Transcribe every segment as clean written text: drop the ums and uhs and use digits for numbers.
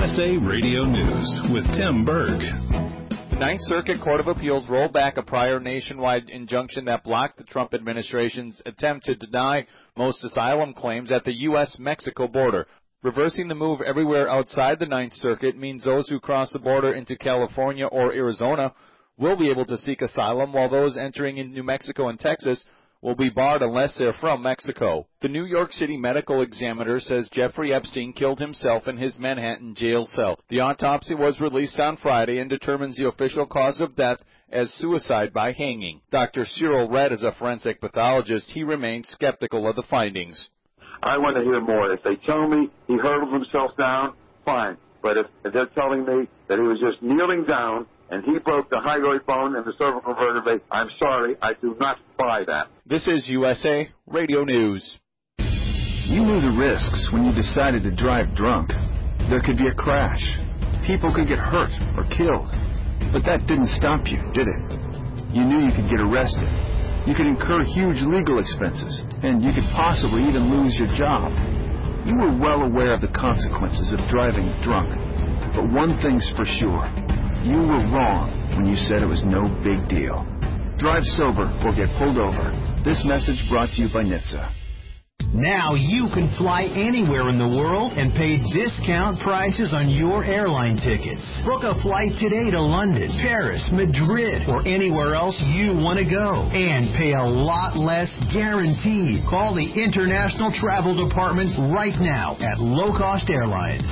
USA Radio News with Tim Berg. The Ninth Circuit Court of Appeals rolled back a prior nationwide injunction that blocked the Trump administration's attempt to deny most asylum claims at the U.S.-Mexico border. Reversing the move everywhere outside the Ninth Circuit means those who cross the border into California or Arizona will be able to seek asylum, while those entering in New Mexico and Texas will be barred unless they're from Mexico. The New York City Medical Examiner says Jeffrey Epstein killed himself in his Manhattan jail cell. The autopsy was released on Friday and determines the official cause of death as suicide by hanging. Dr. Cyril Red is a forensic pathologist. He remains skeptical of the findings. I want to hear more. If they tell me he hurled himself down, fine. But if they're telling me that he was just kneeling down and he broke the hyoid bone and the cervical vertebrae, I'm sorry, I do not buy that. This is USA Radio News. You knew the risks when you decided to drive drunk. There could be a crash. People could get hurt or killed. But that didn't stop you, did it? You knew you could get arrested. You could incur huge legal expenses, and you could possibly even lose your job. You were well aware of the consequences of driving drunk. But one thing's for sure. You were wrong when you said it was no big deal. Drive sober or get pulled over. This message brought to you by NHTSA. Now you can fly anywhere in the world and pay discount prices on your airline tickets. Book a flight today to London, Paris, Madrid, or anywhere else you want to go. And pay a lot less guaranteed. Call the International Travel Department right now at Low Cost Airlines.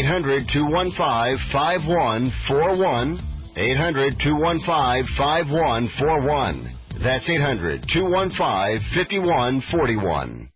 800-215-5141. 800-215-5141. That's 800-215-5141.